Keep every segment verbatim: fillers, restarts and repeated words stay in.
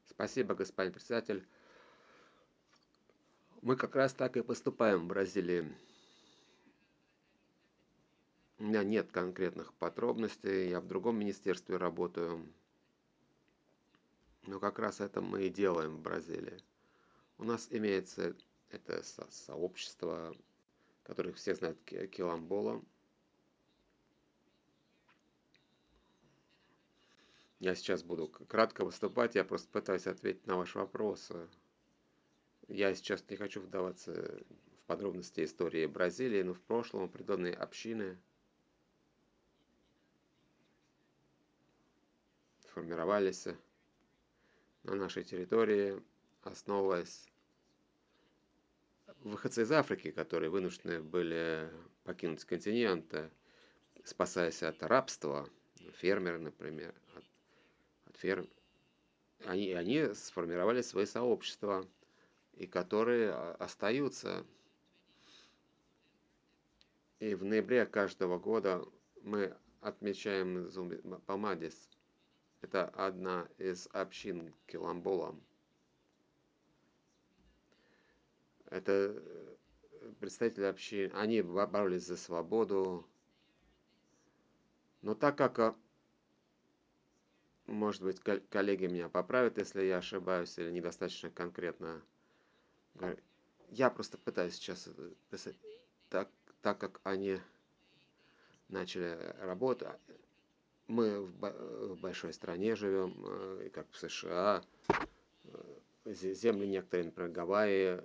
Спасибо, господин председатель. Мы как раз так и поступаем в Бразилии. У меня нет конкретных подробностей, я в другом министерстве работаю. Но как раз это мы и делаем в Бразилии. У нас имеется это со- сообщество, которых все знают, Ки- Киламбола. Я сейчас буду к- кратко выступать, я просто пытаюсь ответить на ваши вопросы. Я сейчас не хочу вдаваться в подробности истории Бразилии, но в прошлом определенные общины формировались на нашей территории, основываясь выходцы из Африки, которые вынуждены были покинуть континент, э, спасаясь от рабства, фермеры, например, от, от ферм, они, они сформировали свои сообщества, и которые а, остаются. И в ноябре каждого года мы отмечаем Зумби Памадис. Это одна из общин Киламбола. Это э, представители общин. Они боролись за свободу. Но так как, а, может быть, коллеги меня поправят, если я ошибаюсь или недостаточно конкретно говорю, я просто пытаюсь сейчас э, писать так, так как они начали работу. Мы в, в большой стране живем, э, как в США, земли некоторые, например, Гавайи.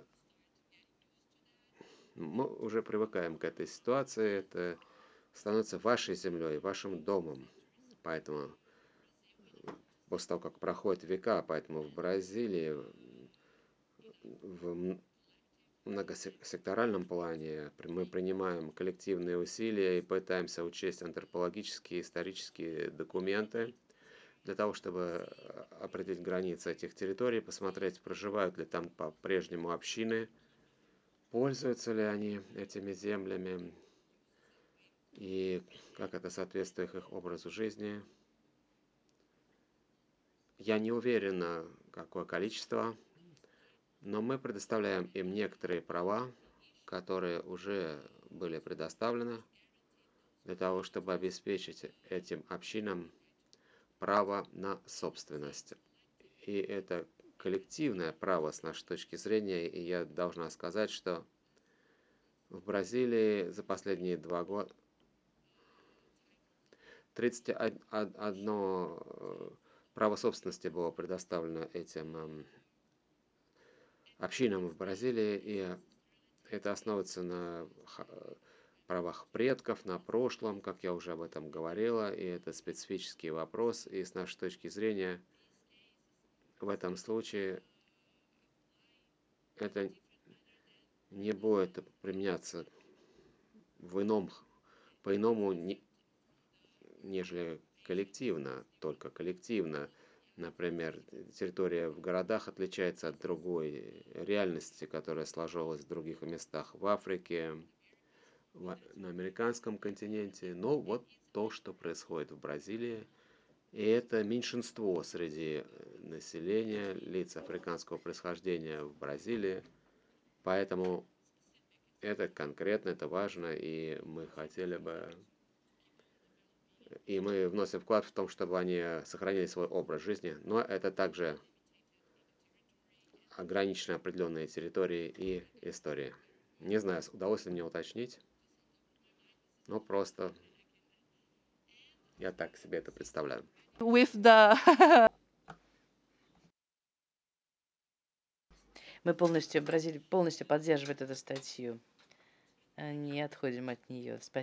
Мы уже привыкаем к этой ситуации. Это становится вашей землей, вашим домом. Поэтому после того, как проходят века, поэтому в Бразилии в многосекторальном плане мы принимаем коллективные усилия и пытаемся учесть антропологические и исторические документы для того, чтобы определить границы этих территорий, посмотреть, проживают ли там по-прежнему общины, пользуются ли они этими землями и как это соответствует их образу жизни. Я не уверен, какое количество, но мы предоставляем им некоторые права, которые уже были предоставлены для того, чтобы обеспечить этим общинам право на собственность. И это коллективное право с нашей точки зрения, и я должна сказать, что в Бразилии за последние два года тридцать одно право собственности было предоставлено этим общинам в Бразилии, и это основывается на правах предков, на прошлом, как я уже об этом говорила, и это специфический вопрос, и с нашей точки зрения в этом случае это не будет применяться в ином, по-иному, не, нежели коллективно, только коллективно. Например, территория в городах отличается от другой реальности, которая сложилась в других местах в Африке, в, на американском континенте. Но вот то, что происходит в Бразилии, и это меньшинство среди населения лиц африканского происхождения в Бразилии. Поэтому это конкретно, это важно, и мы хотели бы, и мы вносим вклад в том, чтобы они сохранили свой образ жизни, но это также ограничены определенные территории и истории. Не знаю, удалось ли мне уточнить, но просто я так себе это представляю. With the Мы полностью, Бразилия полностью поддерживает эту статью. Не отходим от нее. Спасибо.